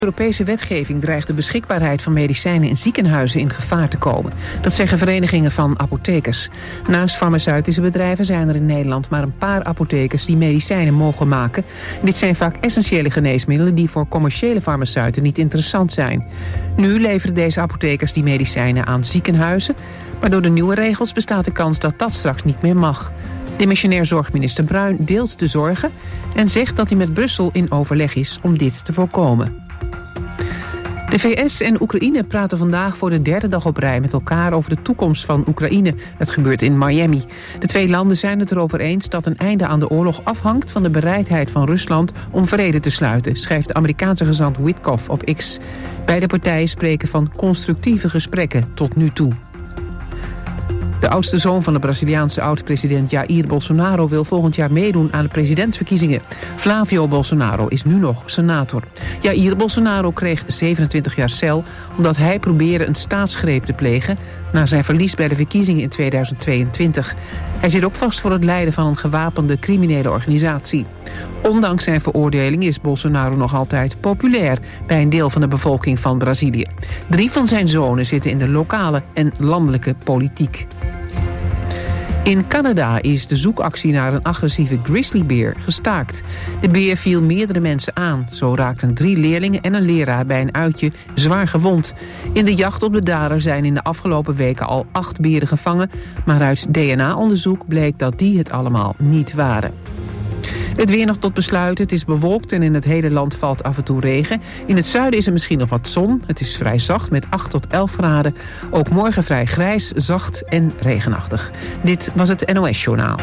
Europese wetgeving dreigt de beschikbaarheid van medicijnen in ziekenhuizen in gevaar te komen. Dat zeggen verenigingen van apothekers. Naast farmaceutische bedrijven zijn er in Nederland maar een paar apothekers die medicijnen mogen maken. Dit zijn vaak essentiële geneesmiddelen die voor commerciële farmaceuten niet interessant zijn. Nu leveren deze apothekers die medicijnen aan ziekenhuizen, maar door de nieuwe regels bestaat de kans dat dat straks niet meer mag. Demissionair zorgminister Bruin deelt de zorgen en zegt dat hij met Brussel in overleg is om dit te voorkomen. De VS en Oekraïne praten vandaag voor de derde dag op rij met elkaar over de toekomst van Oekraïne. Dat gebeurt in Miami. De twee landen zijn het erover eens dat een einde aan de oorlog afhangt van de bereidheid van Rusland om vrede te sluiten, schrijft de Amerikaanse gezant Witkoff op X. Beide partijen spreken van constructieve gesprekken tot nu toe. De oudste zoon van de Braziliaanse oud-president Jair Bolsonaro wil volgend jaar meedoen aan de presidentsverkiezingen. Flavio Bolsonaro is nu nog senator. Jair Bolsonaro kreeg 27 jaar cel omdat hij probeerde een staatsgreep te plegen na zijn verlies bij de verkiezingen in 2022. Hij zit ook vast voor het leiden van een gewapende criminele organisatie. Ondanks zijn veroordeling is Bolsonaro nog altijd populair bij een deel van de bevolking van Brazilië. 3 van zijn zonen zitten in de lokale en landelijke politiek. In Canada is de zoekactie naar een agressieve grizzlybeer gestaakt. De beer viel meerdere mensen aan. Zo raakten 3 leerlingen en een leraar bij een uitje zwaar gewond. In de jacht op de dader zijn in de afgelopen weken al 8 beren gevangen, maar uit DNA-onderzoek bleek dat die het allemaal niet waren. Het weer nog tot besluiten. Het is bewolkt en in het hele land valt af en toe regen. In het zuiden is er misschien nog wat zon. Het is vrij zacht met 8 tot 11 graden. Ook morgen vrij grijs, zacht en regenachtig. Dit was het NOS Journaal.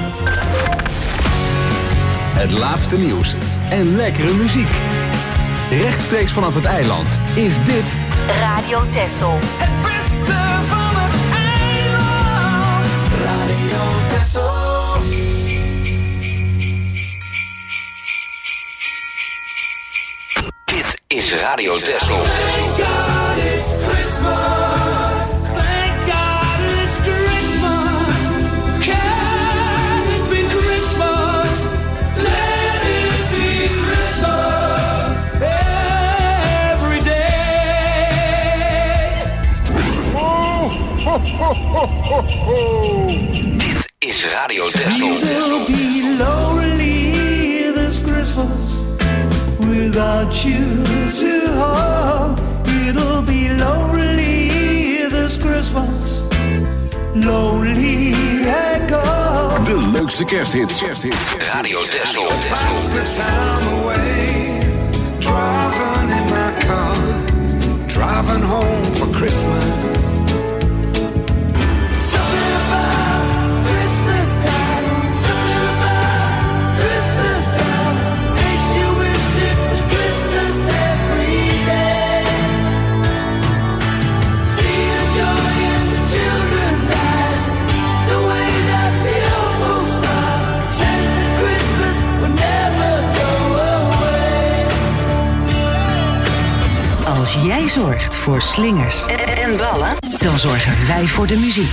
Het laatste nieuws en lekkere muziek. Rechtstreeks vanaf het eiland is dit Radio Texel. Het beste van het eiland. Radio Texel. Is Radio Texel. Thank God it's Christmas. Thank God it's Christmas. Can it be Christmas? Let it be Christmas every day. Ho, ho, ho, ho, ho. Dit is Radio Texel. It'll be lonely this Christmas. Without you to hold, it'll be lonely this Christmas. Lonely I go. De leukste kersthits. Radio Texel. Pass the time away, driving in my car, driving home for Christmas. Something about Christmas time, something about Christmas time makes you wish it was Christmas every day. See the joy in the children's eyes, the way that the old folks smile, says that Christmas will never go away. Als jij zorgt voor slingers en ballen, dan zorgen wij voor de muziek.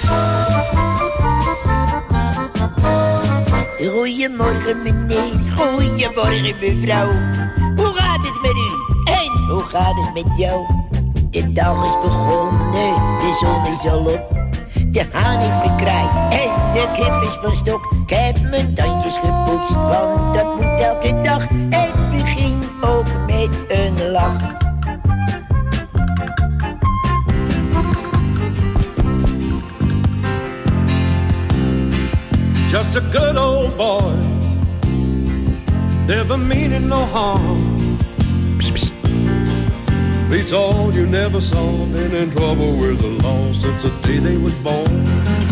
Goedemorgen meneer, goedemorgen mevrouw. Hoe gaat het met u? En hoe gaat het met jou? De dag is begonnen, de zon is al op. De haan heeft gekraaid en de kip is van stok. Ik heb mijn tandjes gepoetst, want dat moet elke dag. En begin ook met een lach. Just a good old boy, never meaning no harm. Beats all you never saw, been in trouble with the law since the day they was born.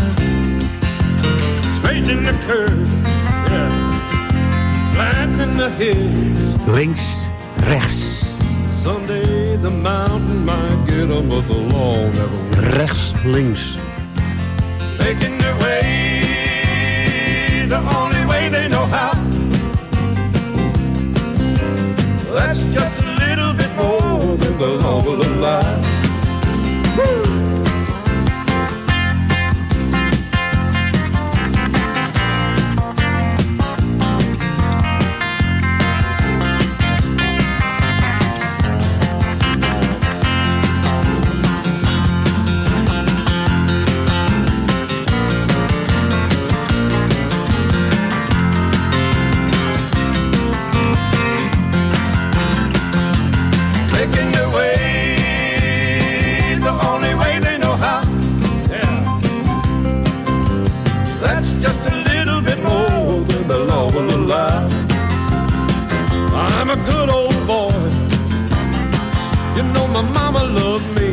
Straight in the curve, yeah, flat in the hills. Links, rechts. Someday the mountain might get 'em, but the law never will. Rechts, links. Making their way the only way they know how. That's just a little bit more than the law will allow. my mama loved me.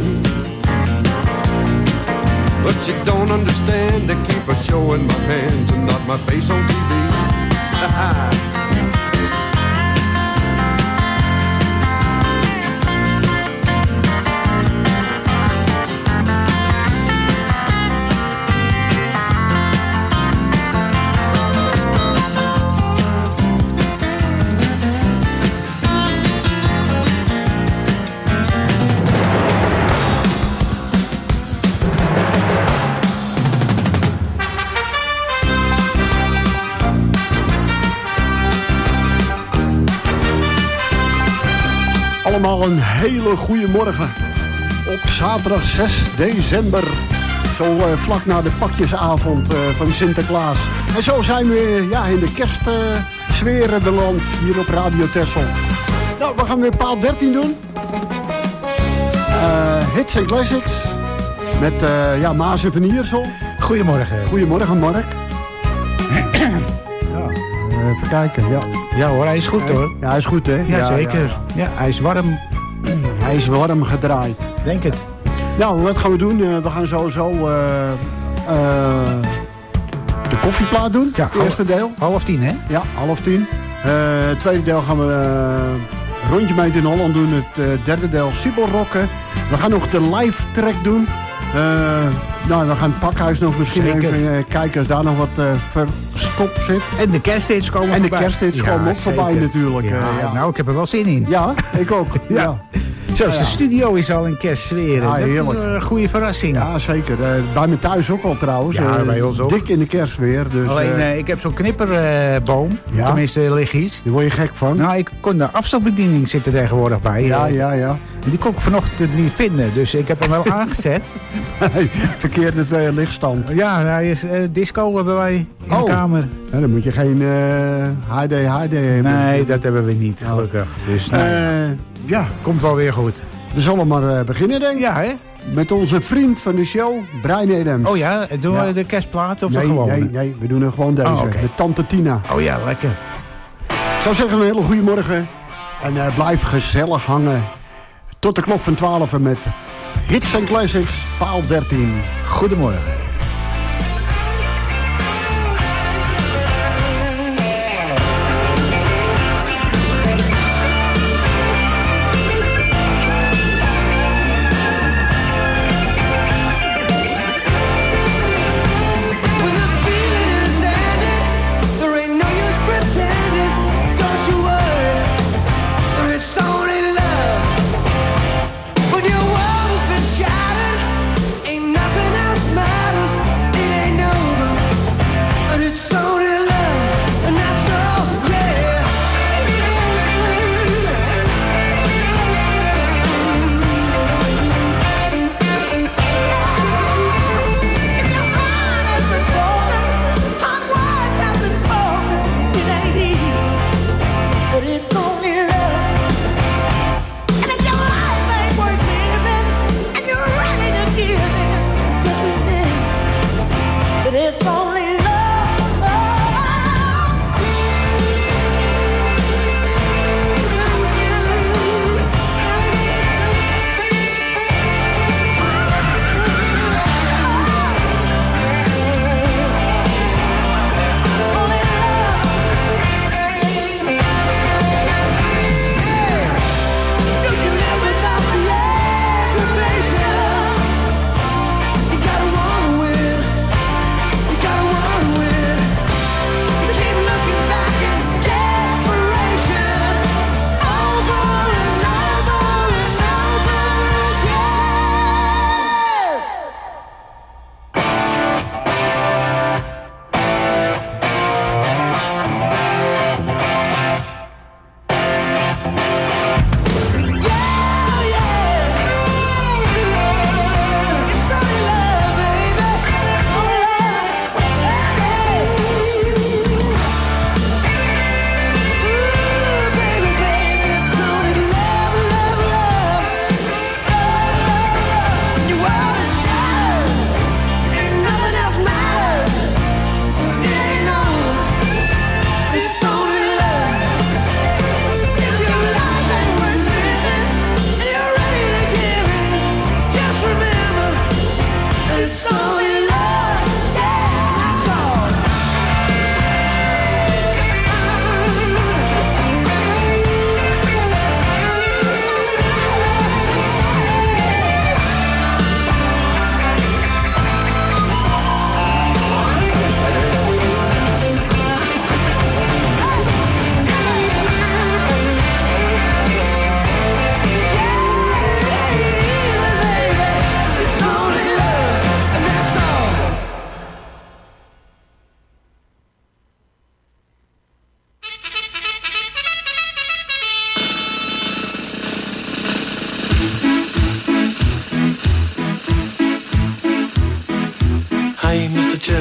But she don't understand. They keep her showing my hands and not my face on TV. Allemaal een hele goede morgen. Op zaterdag 6 december. Zo vlak na de pakjesavond van Sinterklaas. En zo zijn we in de kerstsferen beland hier op Radio Texel. Nou, we gaan weer paal 13 doen. Hits en classics. Met Maas en Van Iersel. Goedemorgen. Goedemorgen, Mark. Even kijken, ja. Ja hoor, hij is goed hoor. Ja, hij is goed hè? Ja, zeker. Ja, hij is warm. Hij is warm gedraaid. Denk het. Nou, wat gaan we doen? We gaan sowieso de koffieplaat doen. Ja, het eerste deel. 9:30 hè? Ja, 9:30. Het tweede deel gaan we rondje mee in Holland doen. Het derde deel Siebelrocken. We gaan nog de live track doen. We gaan het pakhuis nog misschien Zeker. even kijken als daar nog wat verstopt zit. En de kersthits komen En de voorbij. kersthits komen ook voorbij natuurlijk. Ja, nou, ik heb er wel zin in. Ja, ik ook. ja. Zelfs de studio is al in kerstsfeer. Ja, dat heerlijk. is een goede verrassing. Ja, zeker. Bij me thuis ook al trouwens. Ja, bij ons ook. Dik in de kerst weer. Dus, Alleen, ik heb zo'n knipperboom. Ja? Tenminste, liggies. Daar word je gek van. Nou, ik kon de afstandsbediening zitten tegenwoordig bij. Ja. Die kon ik vanochtend niet vinden, dus ik heb hem wel aangezet. Verkeerde twee lichtstand. Ja, hij is disco hebben wij in de kamer. Ja, dan moet je geen HD hebben. Nee, dat hebben we niet, gelukkig. Dus, komt wel weer goed. We zullen maar beginnen, denk ik. Ja, hè? Met onze vriend van de show, Brian Adams. Oh ja, doen we de kerstplaat of nee, de gewone? Nee, we doen er gewoon deze. Okay. De Tante Tina. Oh ja, lekker. Ik zou zeggen, een hele goede morgen. En blijf gezellig hangen. Tot de klok van 12 met Hits en Classics, paal 13. Goedemorgen. When the feeling is ended, there ain't no use pretending. Don't you worry, but it's only love. When your world has been shattered, ain't nothing else matter.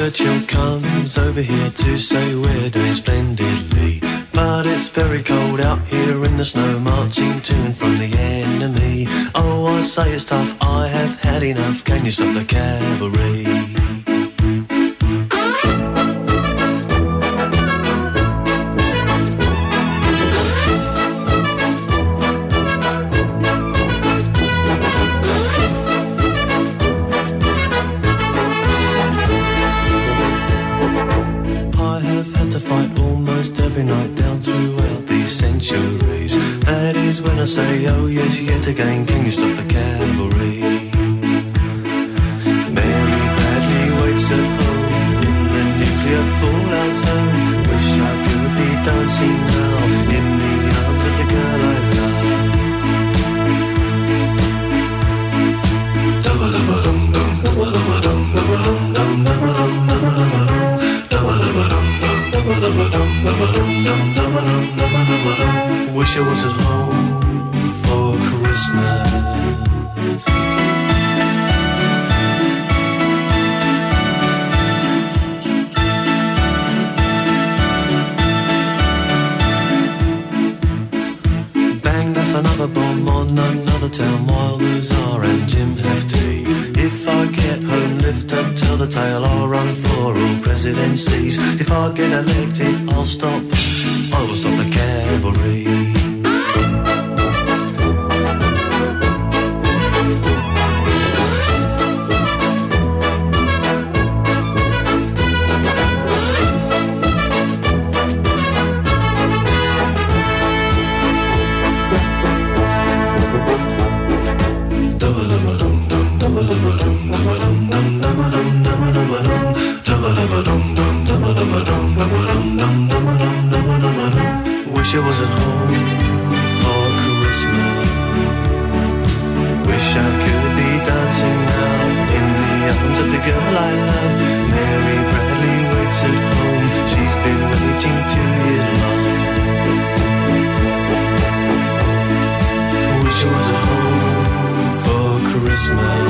Churchill comes over here to say we're doing splendidly. But it's very cold out here in the snow, marching to and from the enemy. Oh, I say it's tough, I have had enough. Can you stop the cavalry? Say, oh yes, yet again, can you stop the cavalry? Mary Bradley waits at home in the nuclear fallout zone. Wish I could be dancing now in the arms of the girl I love. Wish I was at home for Christmas. Bang, that's another bomb on another town while Lazar and Jim have tea. If I get home, lift up, tell the tale, I'll run for all presidencies. If I get elected, I'll stop, I will stop the cavalry. Wish I was at home for Christmas. Wish I could be dancing now in the arms of the girl I love. Mary Bradley waits at home. She's been waiting 2 years long. Wish I was at home for Christmas.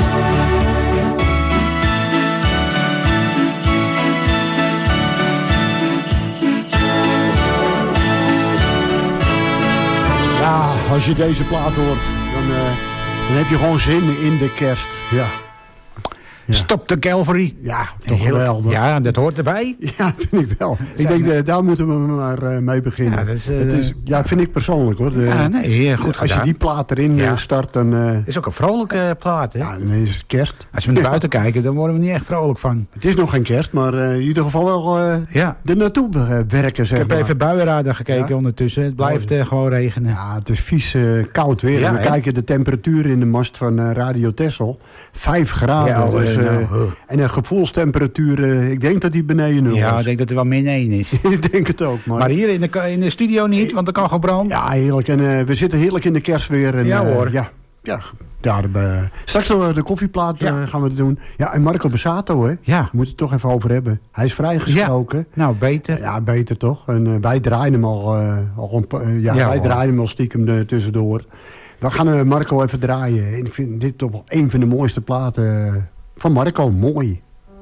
Ja, als je deze plaat hoort, dan heb je gewoon zin in de kerst. Ja. Ja. Stop de Calvary. Ja, toch geweldig. Ja, dat hoort erbij. Ja, vind ik wel. Ik denk, daar moeten we maar mee beginnen. Ja, het is, vind ik persoonlijk hoor. Ja, nee, goed als je die plaat erin start, dan... Het is ook een vrolijke plaat, hè? Ja, dan is het kerst. Als we naar buiten kijken, dan worden we niet echt vrolijk van. Het is nog geen kerst, maar in ieder geval wel er naartoe werken, zeg maar. Ik heb even buienradar gekeken ondertussen. Het blijft gewoon regenen. Ja, het is vies koud weer. Ja, en we kijken de temperatuur in de mast van Radio Texel. 5 graden. Ja, dus, en een gevoelstemperatuur, ik denk dat die beneden 0 is. Ja, ik denk dat er wel min 1 is. Ik denk het ook. Maar hier in de studio niet, want er kan gewoon brand. Ja, heerlijk. En we zitten heerlijk in de kerstweer. En, ja hoor. Ja, straks nog de koffieplaat gaan we doen. Ja, en Marco Bassato, hè? Ja. We moeten het toch even over hebben. Hij is vrijgesproken. Ja, nou, beter. Ja, beter toch. En wij draaien hem wij draaien hem al stiekem tussendoor. We gaan Marco even draaien. En ik vind dit toch wel een van de mooiste platen van Marco. Mooi.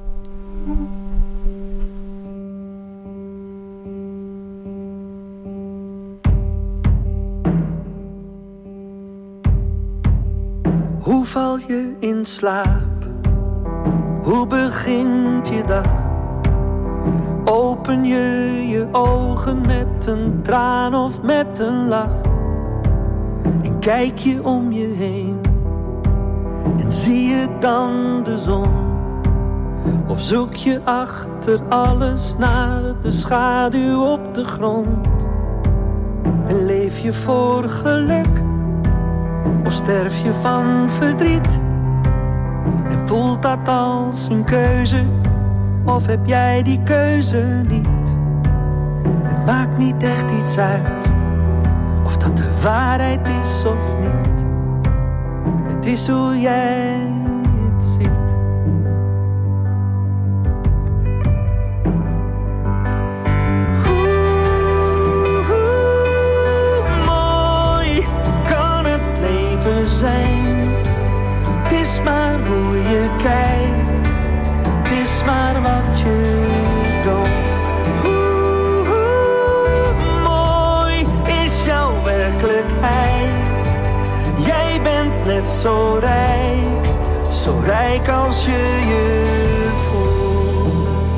Hoe val je in slaap? Hoe begint je dag? Open je je ogen met een traan of met een lach? En kijk je om je heen en zie je dan de zon? Of zoek je achter alles naar de schaduw op de grond? En leef je voor geluk? Of sterf je van verdriet? En voelt dat als een keuze? Of heb jij die keuze niet? Het maakt niet echt iets uit of dat de waarheid is of niet. Het is hoe jij het ziet. Zijn. Het is maar hoe je kijkt, het is maar wat je Jij bent net zo rijk als je voelt.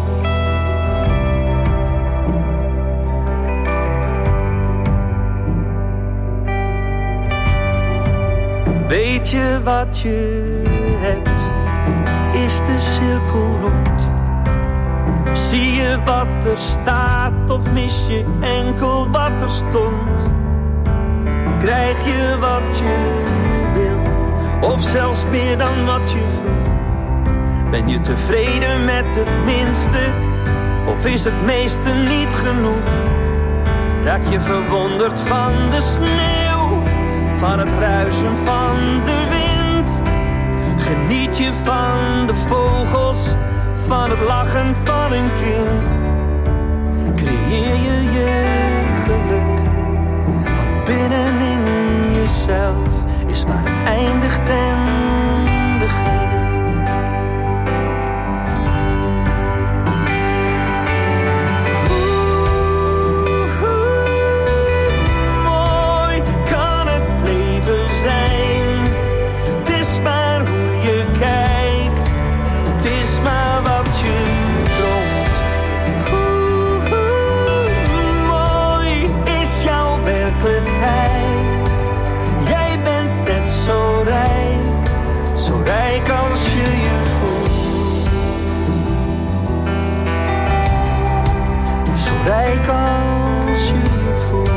Weet je wat je hebt, is de cirkel rond. Zie je wat er staat of mis je enkel wat er stond? Krijg je wat je wil, of zelfs meer dan wat je vroeg? Ben je tevreden met het minste, of is het meeste niet genoeg? Raak je verwonderd van de sneeuw, van het ruisen van de wind? Geniet je van de vogels, van het lachen van een kind? Creëer je geluk, wat binnenin jezelf is waar het eindigt en begint. Mooi kan het leven zijn, het is maar hoe je kijkt, het is maar wat je droomt. Mooi is jouw werkelijkheid, jij bent net zo rijk als je je voelt. Zo rijk als je je voelt.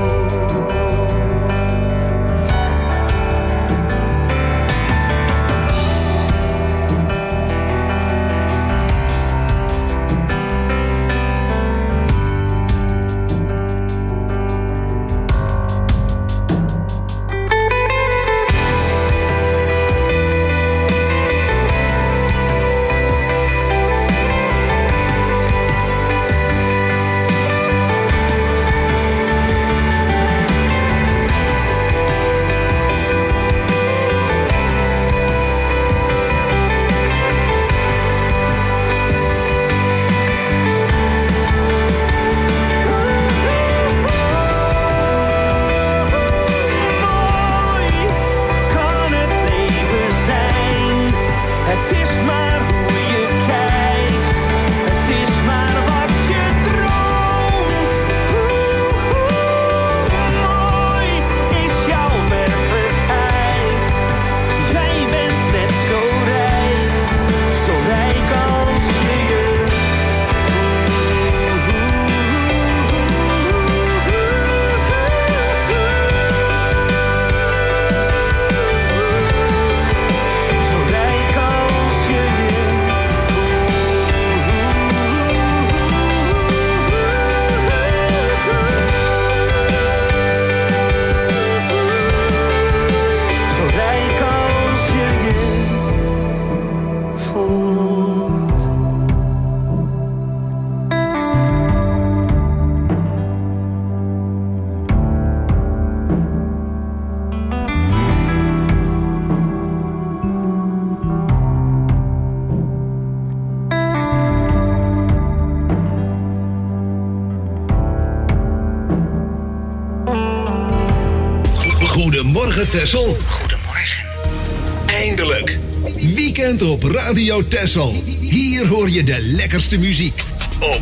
Goedemorgen Texel. Goedemorgen. Eindelijk. Weekend op Radio Texel. Hier hoor je de lekkerste muziek. Op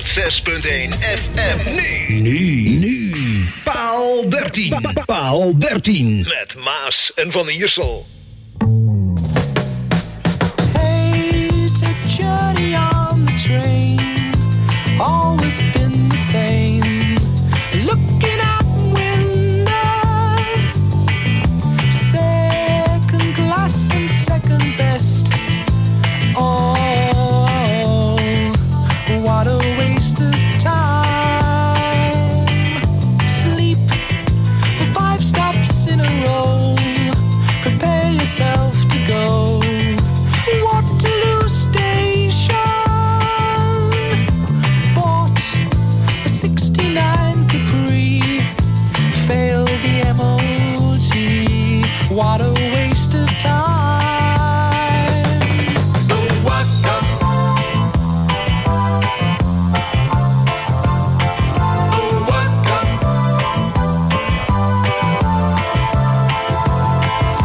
106.1 FM. Nu. Paal 13. Paal 13. Met Maas en Van Iersel. Hey, take journey on the train. Always been the same. Looking out windows. Second class and second best. Oh, what a waste of time. Sleep for 5 stops in a row. Prepare yourself to go. Waterloo Station. Bought a 69 Capri. Failed the MOT. What a waste of time. Don't walk up. Don't walk up.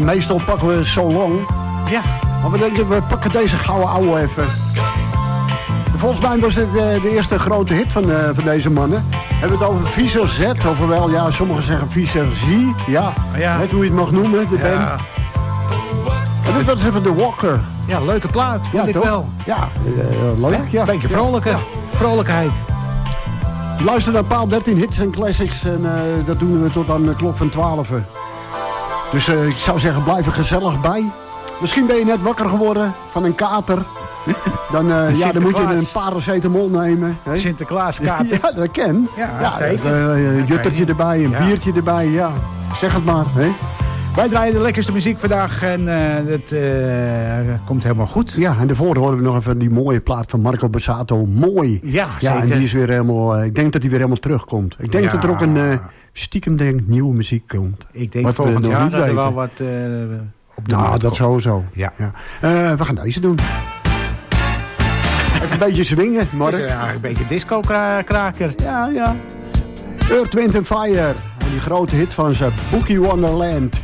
meestal pakken we So Long. Ja. Maar we denken, we pakken deze gouden ouwe even. Volgens mij was het de eerste grote hit van deze mannen. We hebben het over Viezer Z, ofwel, ja, sommigen zeggen Viezer Z. Ja, weet hoe je het mag noemen, de band. En dit was even de Walker. Ja, leuke plaat, vond ik toch? wel. Ja, leuk. Ja. Een beetje vrolijkheid. Luister naar paal 13 hits en classics. En dat doen we tot aan de klok van 12. Dus ik zou zeggen, blijf er gezellig bij. Misschien ben je net wakker geworden van een kater. Dan moet je een paracetamol nemen. Hè? Sinterklaas kater. Ja, dat ken. Ja, zeker. Een juttertje erbij, een biertje erbij. Ja, zeg het maar. Hè? Wij draaien de lekkerste muziek vandaag en het komt helemaal goed. Ja, en daarvoor horen we nog even die mooie plaat van Marco Borsato. Mooi. Ja, ja, zeker. En die is weer helemaal, ik denk dat die weer helemaal terugkomt. Ik denk dat er ook een stiekem nieuwe muziek komt. Ik denk volgend jaar dat er wel wat op de markt dat komt. sowieso. Ja. We gaan deze doen. Even een beetje swingen, Mark. Het is een beetje disco-kraker. Ja. Earth, Wind & Fire. En die grote hit van ze, Boogie Wonderland.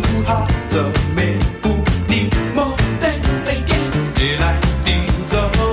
Hearts of men who need more than they get. Daylight deeds of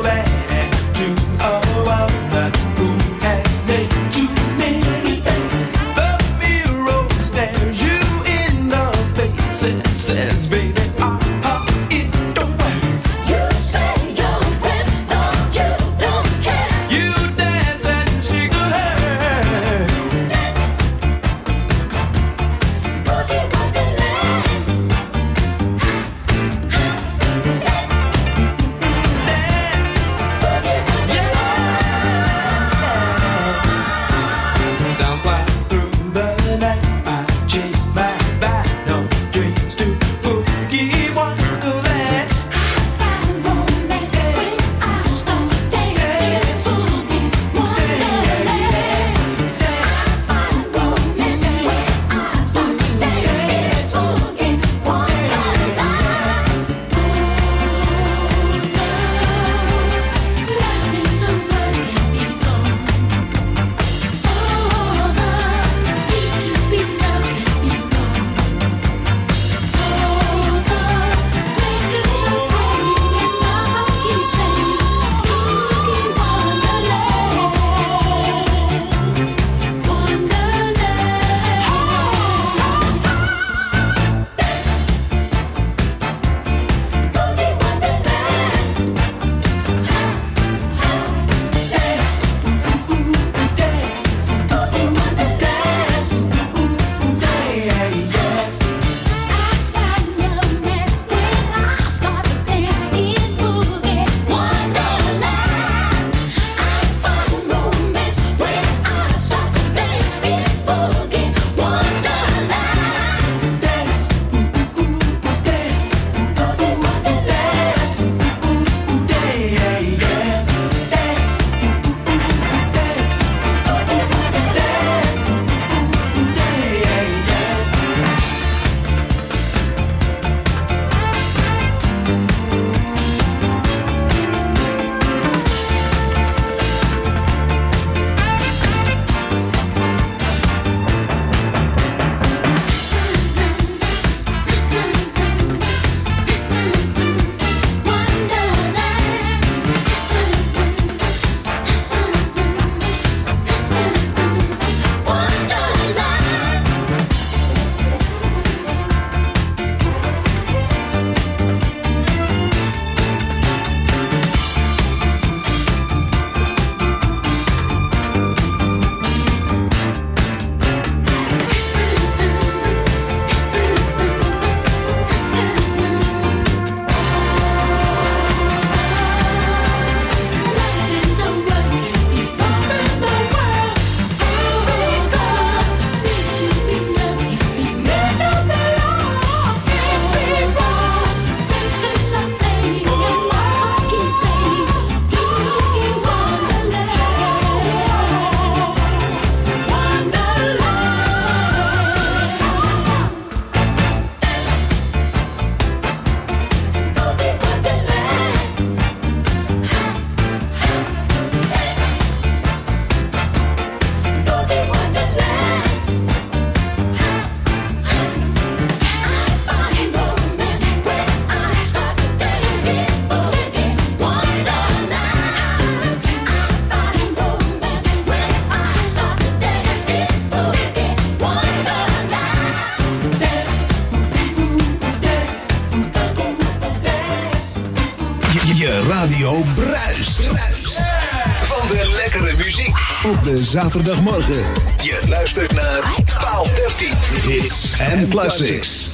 radio bruist. Van de lekkere muziek op de zaterdagmorgen. Je luistert naar Paal 13 Hits and Classics.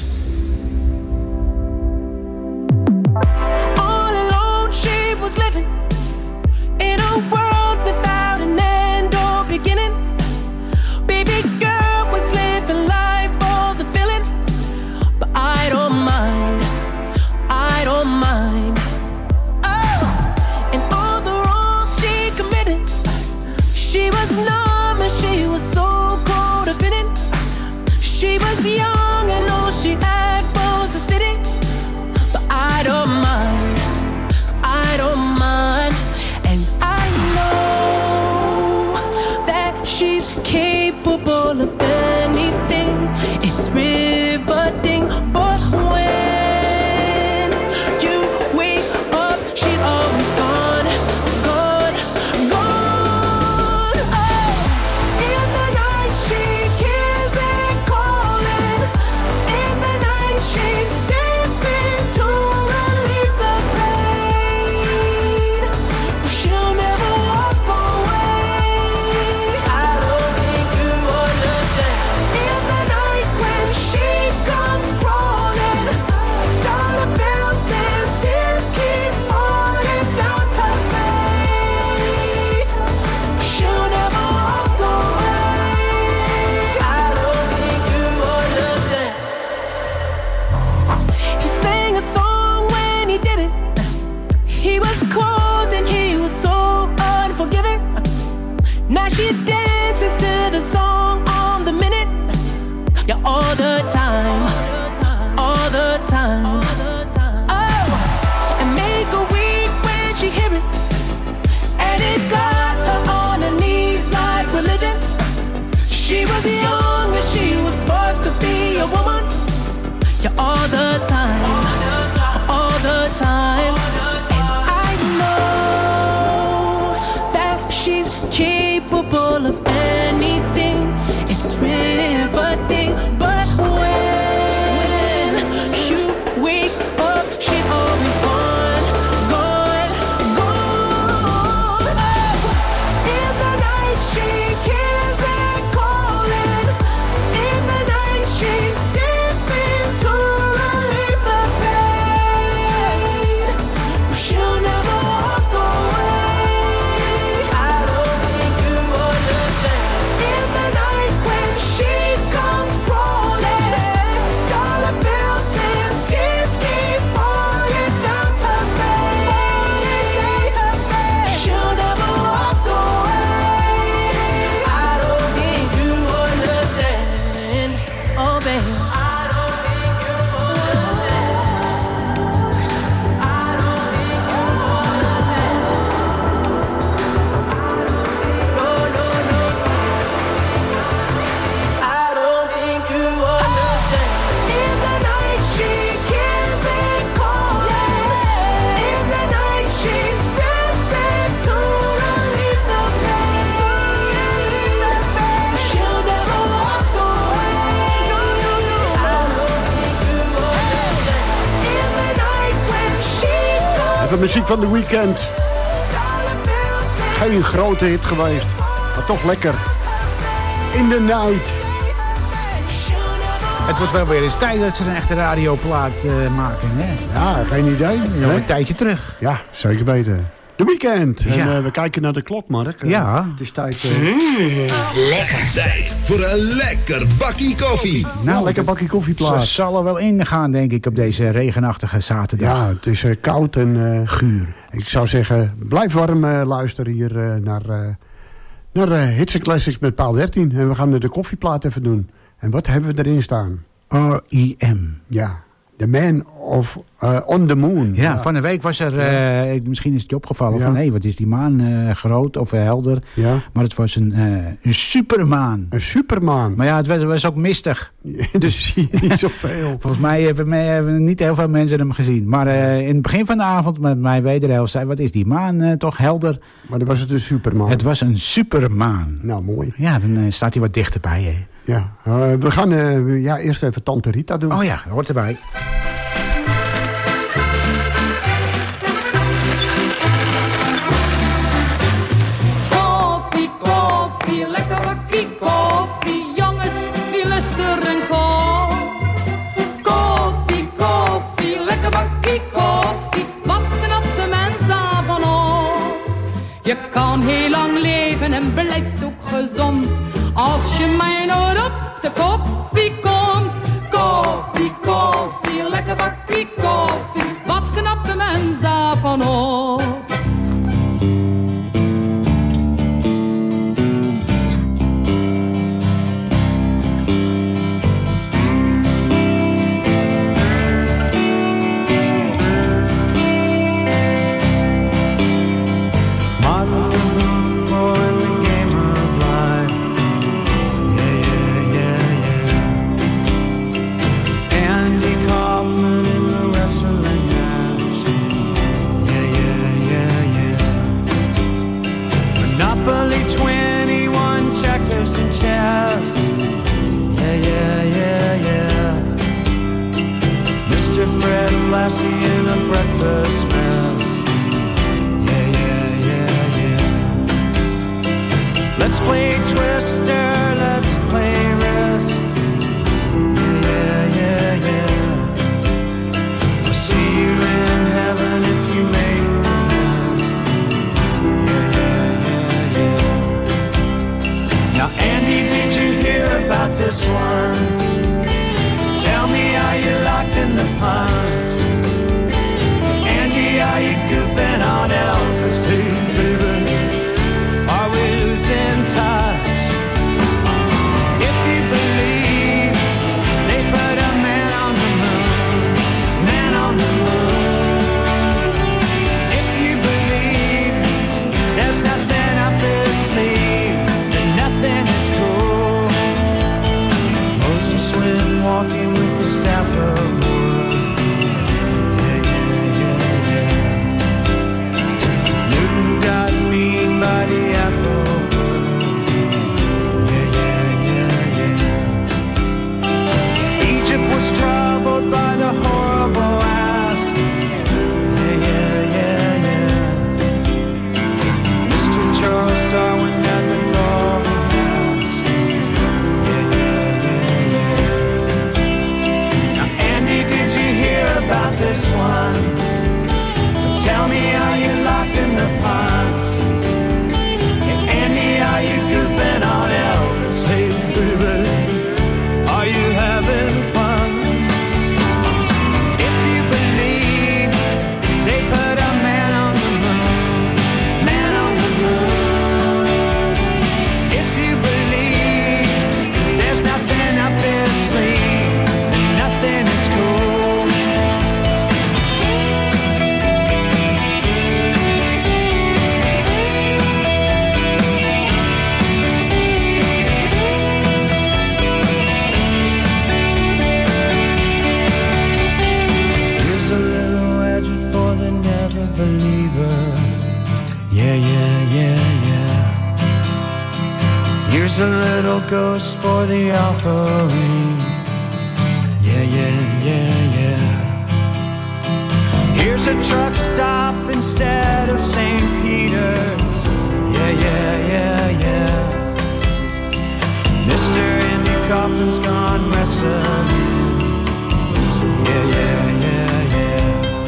All alone she was living in a world without an end or beginning. Baby girl was living life for the feeling, but I don't mind, I don't mind. Oh, and all the wrongs she committed, she was numb and she was so cold of it. She was young and all she had was the city, but I don't mind, I don't mind. And I know that she's capable of anything. It's riveting, but when you wake up, she's always gone, gone, gone. Oh, in the night she hears it calling. In the night she's dancing to relieve the pain. She'll never walk away. I don't think you understand. In the night when she comes crawling, dollar bills and tears keep falling down her face. She'll never walk away. I don't think you understand. He sang a song when he did it. He was cold and he was so unforgiving. Now she dances to the song on the minute. Yeah, all the time, all the time. Oh, and make her weep when she hear it. And it got her on her knees like religion. She was young and she was forced to be a woman. Yeah, all the time, all the time. And I know that she's capable of anything. It's riveting, but when you wake up, she's always gone, gone, gone. Oh, in the night she hears it calling. In the night she's dancing to relieve the pain. She'll never walk away. I don't think you understand. In the night when she comes crawling, dollar bills and tears keep falling down her face. She'll never walk away. I don't think you understand. Oh, baby. I don't think you understand. I don't think you understand. No, no, no. I don't think you understand. In the night she hears it calling. In the night she's dancing to relieve the pain. To relieve the pain. She'll never walk away. No, no, no. I don't think you understand. In the night when she comes. Even muziek van The Weeknd. Geen grote hit geweest, maar toch lekker. In the night. Het wordt wel weer eens tijd dat ze een echte radioplaat maken, hè? Ja, geen idee. Nog een tijdje terug. Ja, zeker weten. The Weeknd. Ja. En we kijken naar de klok, Mark. Ja. Het is tijd... Lekker. Tijd voor een lekker bakkie koffie. Nou, lekker bakje koffieplaat. Ze zal er wel in gaan, denk ik, op deze regenachtige zaterdag. Ja, het is koud en guur. Ik zou zeggen, blijf warm luisteren hier naar Hits and Classics met Paal 13. En we gaan de koffieplaat even doen. En wat hebben we erin staan? R.E.M. Ja, The Man of on the Moon. Ja, van de week was er, misschien is het je opgevallen, van hé, wat is die maan groot of helder. Ja. Maar het was een supermaan. Een supermaan. Maar ja, het was ook mistig. Dus zie je niet zoveel. Volgens mij hebben niet heel veel mensen hem gezien. Maar in het begin van de avond, met mijn wederhelft, zei, wat is die maan toch helder. Maar dan was het een supermaan. Het was een supermaan. Nou, mooi. Ja, dan staat hij wat dichterbij, hè. Ja, we gaan eerst even Tante Rita doen. Oh ja, hoort erbij. zuster een kop. Koffie, koffie, lekker bakkie koffie. Wat knapt de mens daarvan op? Je kan heel lang leven en blijft ook gezond. Als je mij nooit op de koffie komt. Koffie, koffie, lekker bakkie koffie. Wat knapt de mens daarvan op? Lassie in a breakfast mess. Yeah, yeah, yeah, yeah. Let's play Twister, let's play Risk. Yeah, yeah, yeah. I'll see you in heaven if you make the list. Yeah, yeah, yeah, yeah. Now, Andy, did you hear about this one? Tell me, are you locked in the pond? Are you goofing on Elvis too, baby? Are we losing touch? If you believe they put a man on the moon, man on the moon. If you believe there's nothing up their sleeve, then nothing is cool. Moses went walking with the staff of wood. Got mean by the apple. Yeah, yeah, yeah, yeah. Egypt was troubled by the horrible ass. Yeah, yeah, yeah, yeah. Mr. Charles Darwin had the golden ass. Yeah, yeah, yeah, yeah. Now, Andy, did you hear about this one? Tell me, are you locked in the pond? Hey, Andy, are you goofing on Elvis? Hey, baby, are you having fun? If you believe they put a man on the moon, man on the moon. If you believe there's nothing up their sleeve, and nothing is cool. Believer, yeah, yeah, yeah, yeah. Here's a little ghost for the offering, yeah, yeah, yeah, yeah. Here's a truck stop instead of St. Peter's, yeah, yeah, yeah, yeah. Mr. Andy Kaufman's gone wrestling, yeah, yeah, yeah, yeah.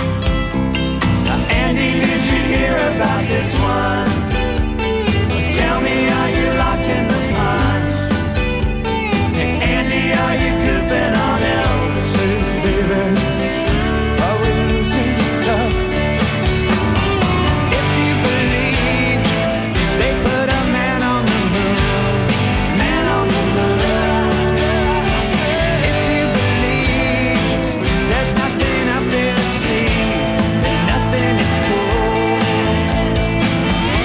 Andy, did you hear about this one? Tell me, are you locked in the pond? Hey, Andy, are you goofing on Elvis? Hey, baby, are we losing tough? If you believe they put a man on the moon, man on the moon. If you believe there's nothing up their sleeve, then nothing is cool.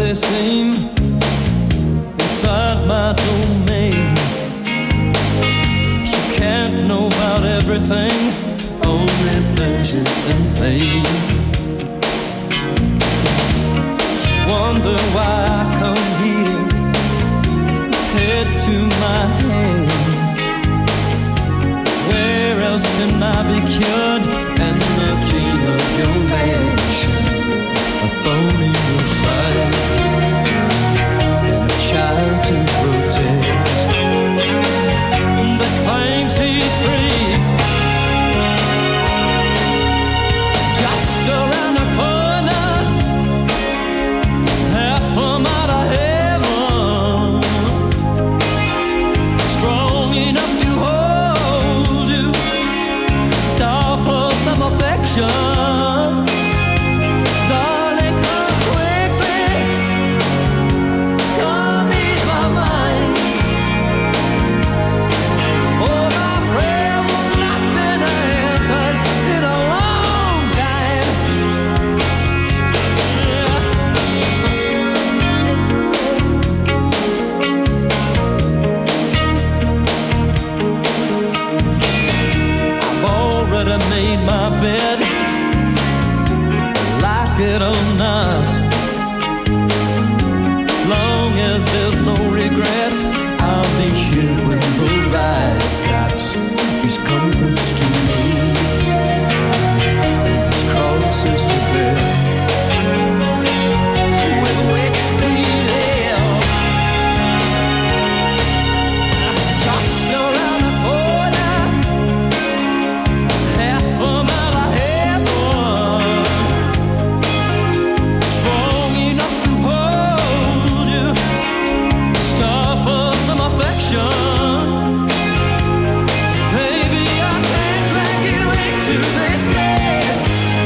they seem inside my domain. She can't know about everything, only pleasure and pain. She wonder why I come here, head to my hands. Where else can I be cured and the king of your mansion? A bone in your side and a child to protect that claims he's free. Just around the corner, half a mile of heaven, strong enough to hold you, star for some affection. I made my bed, like it or not. As long as there's no regrets, I'll be here when the ride stops. He's close to me, he's closest to bed, with which we live. Just around the corner, half a mile of heaven, strong enough to hold you, star for some affection. Baby, I can't drag you into this mess.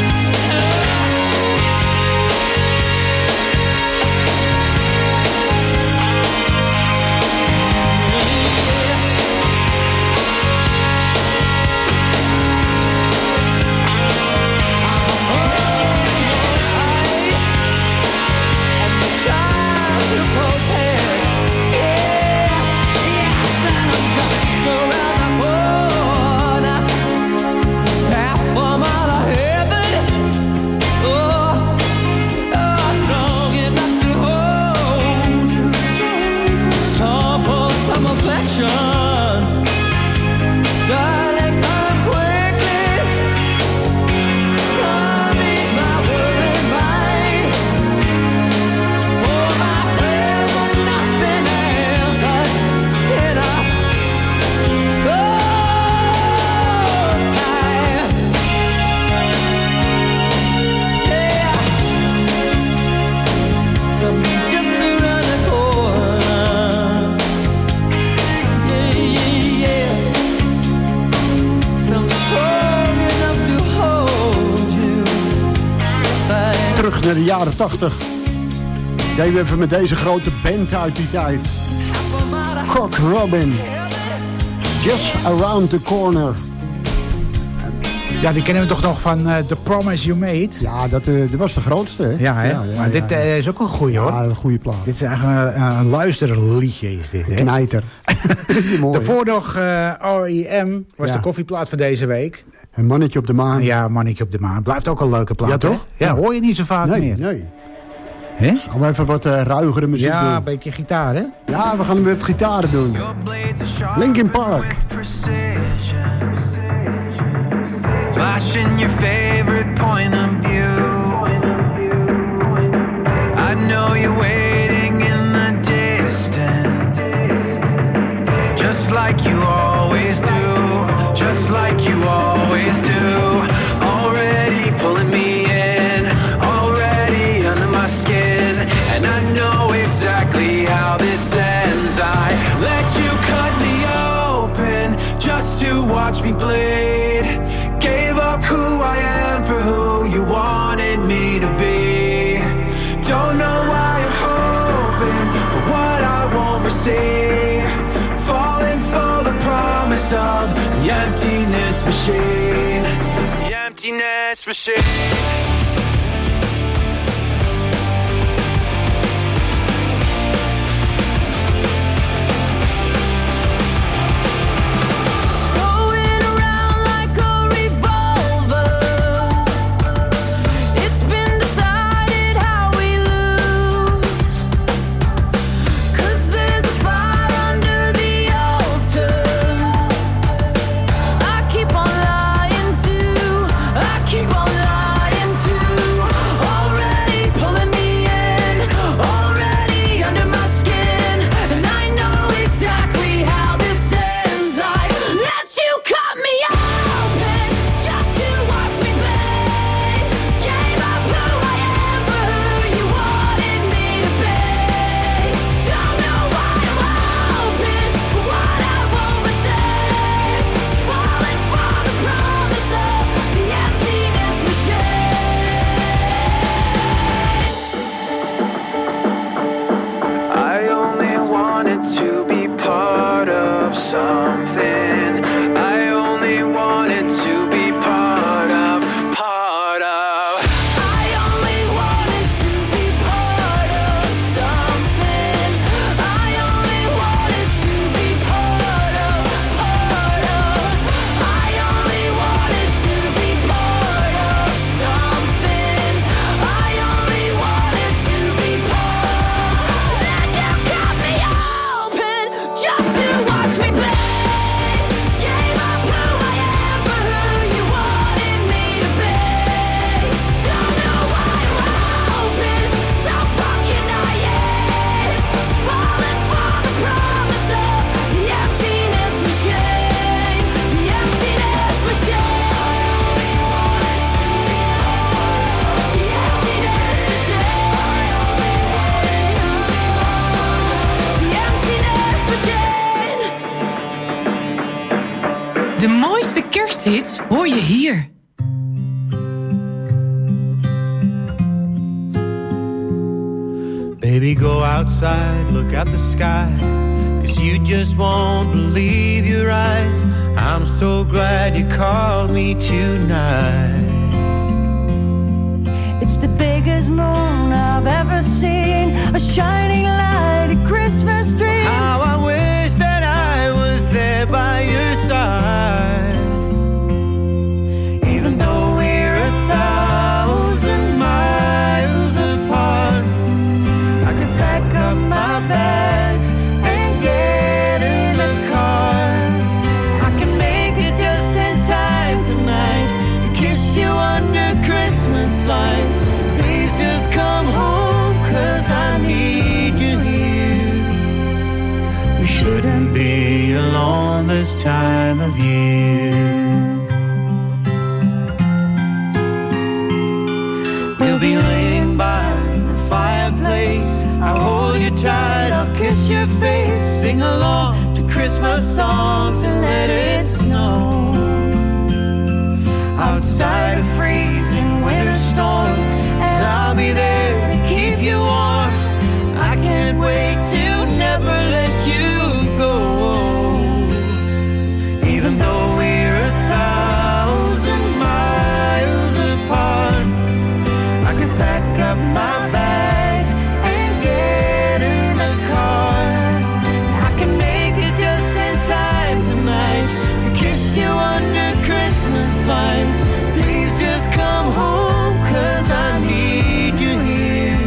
Naar de jaren 80. Deden we even met deze grote band uit die tijd. Cock Robin. Just Around the Corner. Ja, die kennen we toch nog van The Promise You Made? Ja, dat was de grootste, hè? Ja, hè? Maar dit is ook een goeie, hoor. Ja, een goede plaat. Dit is eigenlijk een luisterliedje, is dit, hè? Knijter. Daarvoor nog R.E.M. was de koffieplaat van deze week. Een mannetje op de maan. Ja, mannetje op de maan. Blijft ook een leuke plaat, ja, toch? Hè? Ja, hoor je niet zo vaak meer. Nee. Hè? Gaan we even wat ruigere muziek doen. Ja, een beetje gitaar, hè? Ja, we gaan weer het gitaren doen. Linkin Park. Flashing your favorite point of view. I know you're waiting in the distance, just like you always do, just like you always do. Already pulling me in, already under my skin, and I know exactly how this ends. I let you cut me open just to watch me bleed. Gave up who I am for who you wanted me to be. Don't know why I'm hoping for what I won't receive. Falling for the promise of the emptiness machine. The emptiness machine. Greatest hits hoor je hier. Baby, go outside, look at the sky, 'cause you just won't believe your eyes. I'm so glad you called me tonight. It's the biggest moon I've ever seen, a shining light, a Christmas dream. How I wish that I was there by your side. Even though we're 1,000 miles apart, I could pack up my bags and get in the car. I can make it just in time tonight to kiss you under Christmas lights. Please just come home, 'cause I need you here. We shouldn't be alone this time of year. We'll be laying by the fireplace. I'll hold you tight, I'll kiss your face. Sing along to Christmas songs and let it snow. Outside a freezing winter storm, and I'll be there to keep you warm. I can't wait to never let you go. Even though we're 1,000 miles apart, I could pack up my bags and get in the car. I can make it just in time tonight to kiss you under Christmas lights. Please just come home, 'cause I need you here.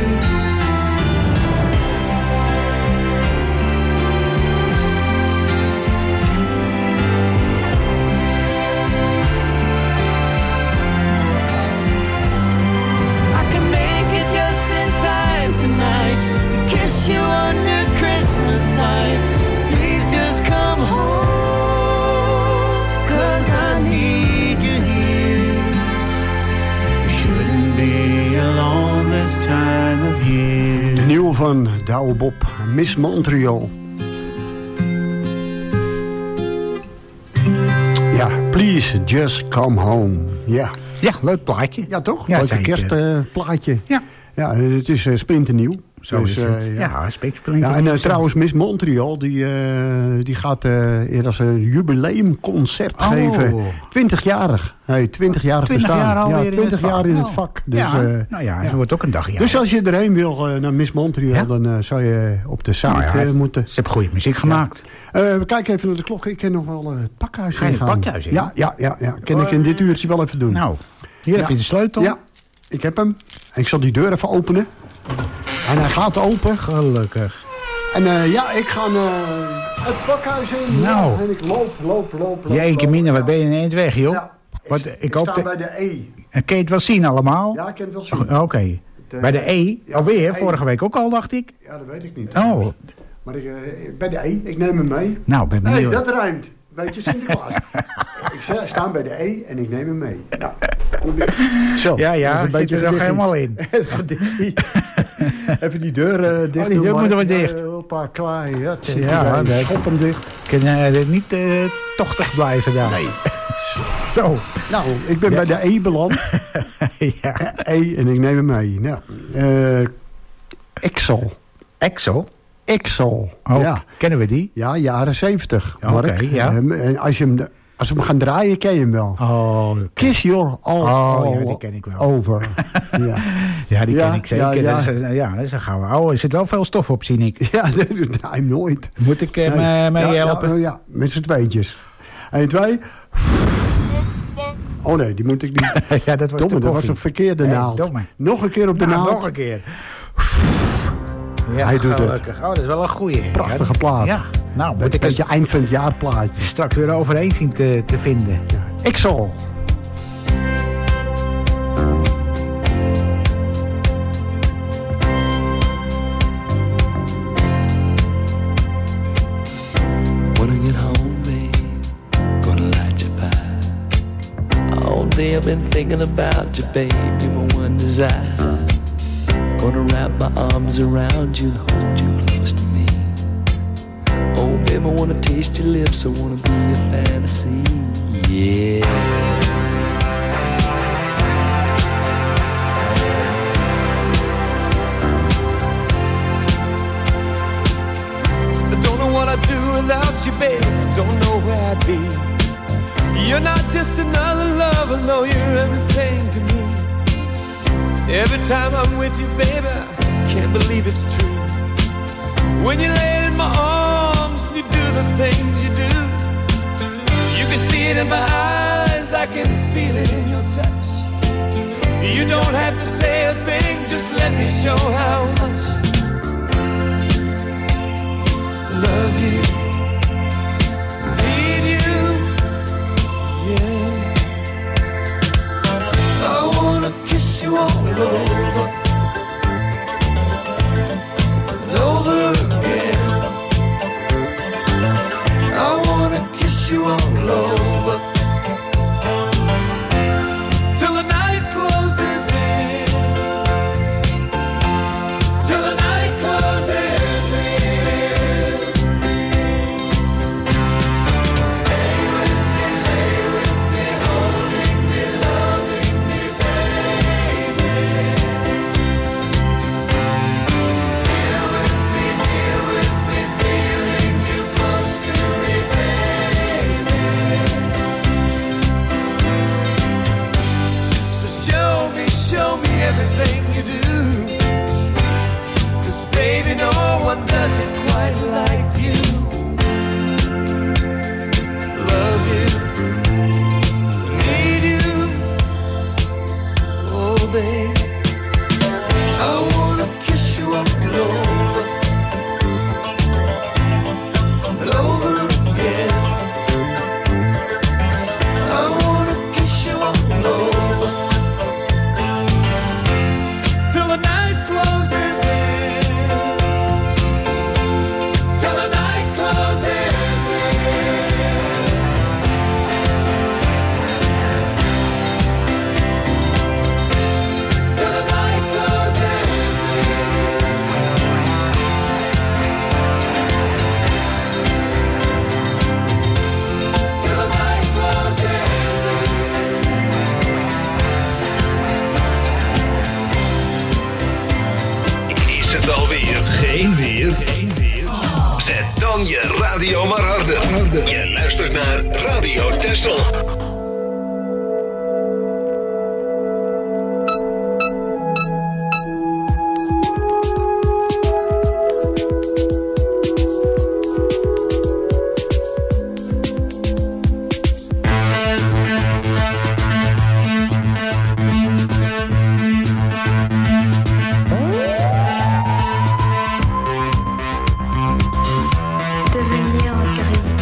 I can make it just in time tonight to kiss you under Christmas lights. Please just come home, 'cause I need you here. We shouldn't be alone this time of year. De nieuwe van Douwe Bob, Miss Montreal. Ja, please just come home. Ja. Ja, leuk plaatje. Ja, toch? Ja, Leuk kerstplaatje. Ja. Ja, het is splinternieuw. Zo is het. Ja, splinternieuw. Ja, en trouwens, Miss Montreal, die gaat eerder een jubileumconcert geven. 20-jarig. Hey, 20-jarig 20 bestaan. jaar alweer ja, 20 jaar in het vak. Dus, nou ja, het wordt ook een dagje. Dus als je erheen wil naar Miss Montreal, dan zou je op de site moeten. Ze hebben goede muziek gemaakt. We kijken even naar de klok. Ik ken nog wel het pakhuis in gaan. Het pakhuis in? Ja. Kan ik in dit uurtje wel even doen. Nou, hier heb je de sleutel. Ja, ik heb hem. En ik zal die deur even openen. En hij gaat open. Gelukkig. En ik ga het pakhuis in. Nou. En ik loop. Jeetje mina, wat ben je in één weg, joh? Ja, ik sta bij de E. En kun je het wel zien allemaal? Ja, ik kan het wel zien. Oké. Bij de E? Alweer? Vorige week ook al, dacht ik? Ja, dat weet ik niet. Oh. Maar bij de E, ik neem hem mee. Nou, ben benieuwd. Dat ruimt. Beetje Sinterklaas. Ik sta bij de E en ik neem hem mee. Nou, zo. Ja, een beetje er nog helemaal in. Even die deur dicht. Die deur moet er maar dicht. Een paar klaar. Ja, nee. Schop hem dicht. Kan niet tochtig blijven daar. Nee. Zo. Nou, ik ben bij de E beland. Ja. E en ik neem hem mee. Nou, Excel. Excel? Excel. Oh, ja. Kennen we die? Ja, jaren 70. Oké, ja. En als we hem gaan draaien, ken je hem wel. Oh, okay. Kiss Your All ja, die ken ik wel. Over. Ja, die ken ik zeker. Ja. Dat is een gouden ouwe. Er zit wel veel stof op, zie ik. Ja, dat draai hem nooit. Moet ik mee helpen? Ja, met z'n tweetjes. 1, 2. Oh nee, die moet ik niet. Ja, dat was domme, dat was een verkeerde naald. Domme. Nog een keer op de naald. Nog een keer. Ja, hij doet het. Oh, dat is wel een goeie. Prachtige plaat. Ja. Nou, moet ik het je eind van het jaar plaatje. Straks weer overheen zien te vinden. Ja. Ik zal. When I get home, babe, gonna light your fire. All day I've been thinking about you, babe, you're my one desire. Gonna wrap my arms around you and hold you close to me. Oh, baby, babe, I wanna taste your lips, I wanna be a fantasy, yeah. What I'd do without you, babe, don't know where I'd be. You're not just another lover, no, you're everything to me. Every time I'm with you, baby, I can't believe it's true. When you lay in my arms and you do the things you do, you can see it in my eyes, I can feel it in your touch. You don't have to say a thing, just let me show how much love you, need you, yeah. I wanna kiss you all over and over again. I wanna kiss you all over till the night closes in, till the night closes in. Show me everything you do, 'cause baby, no one does it quite like you. Love you, need you, oh baby, I wanna kiss you all over and over again. I wanna kiss you all over till the night closes in, till the night closes in, till the night closes in, till the night closes Is het alweer geen weer? Zet dan je radio maar harder. Je luistert naar Radio Texel. Devenir un Caraïbe.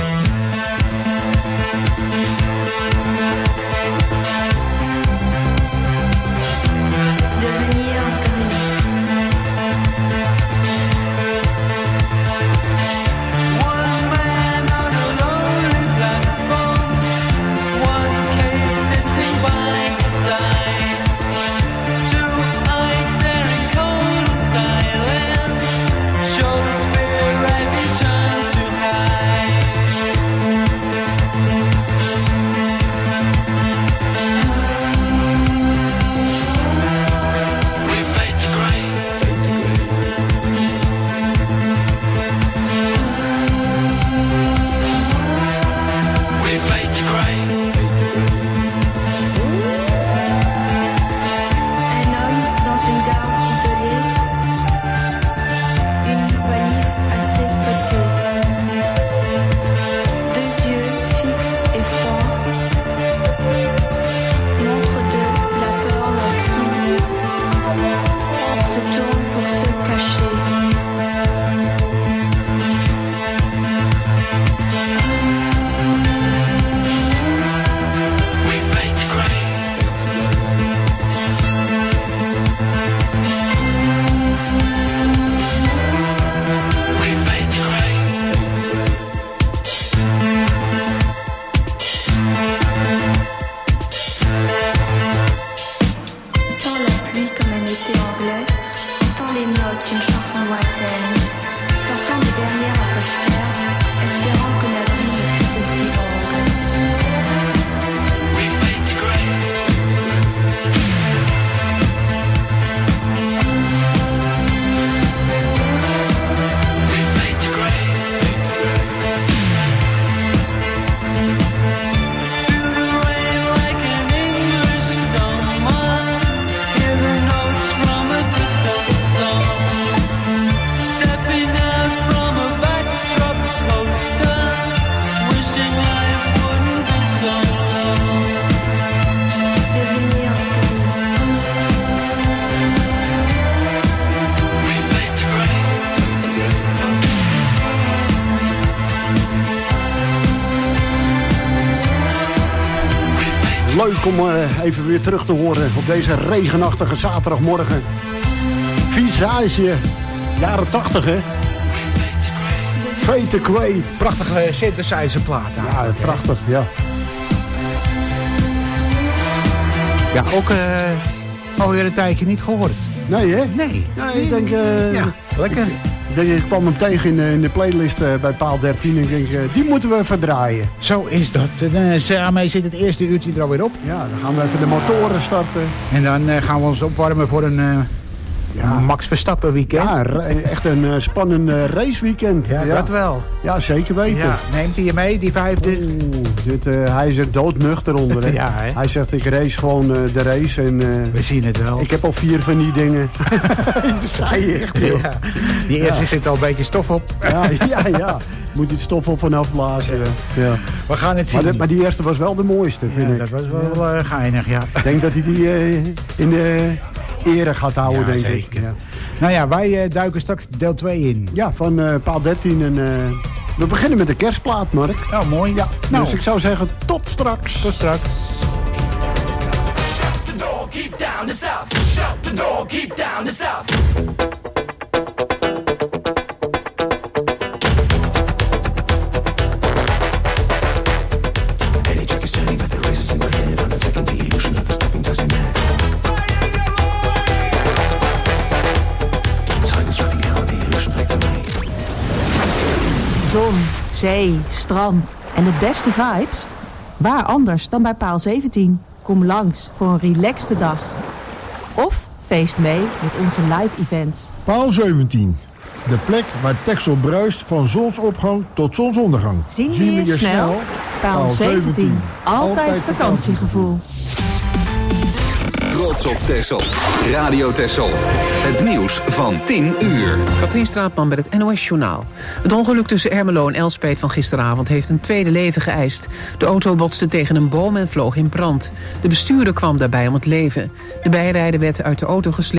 notes d'une chanson lointaine, sortant de derrière un poster, om even weer terug te horen op deze regenachtige zaterdagmorgen. Visage, jaren 80 hè. Fate Quaid. Prachtige synthesizerplaat. Ja, prachtig, ja. Ja, ook alweer een tijdje niet gehoord. Nee hè? Nee, ik denk... ja, lekker. Ik kwam hem tegen in de playlist bij paal 13 en ik denk, die moeten we even draaien. Zo is dat. Daarmee zit het eerste uurtje er alweer op. Ja, dan gaan we even de motoren starten. En dan gaan we ons opwarmen voor een Max Verstappen weekend. Ja, echt een spannende raceweekend. Ja, dat wel. Ja, zeker weten. Ja, neemt hij je mee, die vijfde? Hij is er doodnuchter onder. Hè? Ja, hè? Hij zegt, ik race gewoon de race. En, we zien het wel. Ik heb al 4 van die dingen. Dat zei je echt, joh. Ja, die eerste zit al een beetje stof op. Ja. Moet je het stof op vanaf blazen. Ja. We gaan het zien. Maar die eerste was wel de mooiste, vind ik. Dat was wel geinig, ja. Ik denk dat hij die in de ere gaat houden, denk ik. Ja. Nou ja, wij duiken straks deel 2 in. Ja, van paal 13. En, we beginnen met de kerstplaat, Mark. Oh, mooi. Ja, nou. Dus ik zou zeggen, tot straks. Tot straks. Shut the door, keep down the south. Shut the door, keep down the south. Zon, zee, strand en de beste vibes? Waar anders dan bij paal 17? Kom langs voor een relaxte dag. Of feest mee met onze live events. Paal 17. De plek waar Texel bruist van zonsopgang tot zonsondergang. Zien we je snel? Paal 17. Altijd vakantiegevoel. Trots op Texel. Radio Texel. Het nieuws van 10 uur. Katrien Straatman met het NOS-journaal. Het ongeluk tussen Ermelo en Elspeet van gisteravond heeft een tweede leven geëist. De auto botste tegen een boom en vloog in brand. De bestuurder kwam daarbij om het leven. De bijrijder werd uit de auto gesleept.